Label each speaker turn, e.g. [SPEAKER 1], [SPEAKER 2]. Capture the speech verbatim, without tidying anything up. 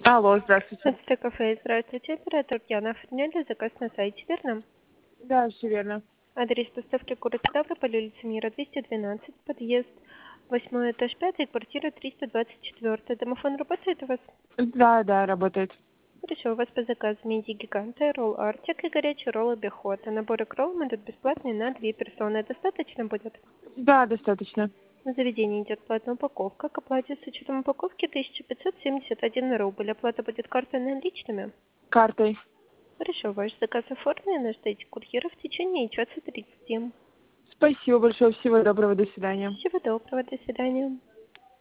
[SPEAKER 1] Алло, здравствуйте.
[SPEAKER 2] Это кафе. Здравствуйте, оператор Яна. Оформляли заказ на сайте, верно?
[SPEAKER 1] Да, все верно.
[SPEAKER 2] Адрес доставки город Ставрополь, улица Мира, двести двенадцать, подъезд восьмой этаж пятый, квартира триста двадцать четыре. Домофон работает у вас?
[SPEAKER 1] Да, да, работает.
[SPEAKER 2] Хорошо, у вас по заказу миди гиганты, ролл Артик и горячий ролл обиход. А наборы к роллам идут бесплатные на две персоны. Достаточно будет?
[SPEAKER 1] Да, достаточно.
[SPEAKER 2] На заведение идет платная упаковка. К оплате с учетом упаковки тысяча пятьсот семьдесят один рубль. Оплата будет картой наличными?
[SPEAKER 1] Картой.
[SPEAKER 2] Хорошо, ваш заказ оформлен, ждите курьера в течение часа тридцати.
[SPEAKER 1] Спасибо большое, всего доброго, до свидания.
[SPEAKER 2] Всего доброго, до свидания.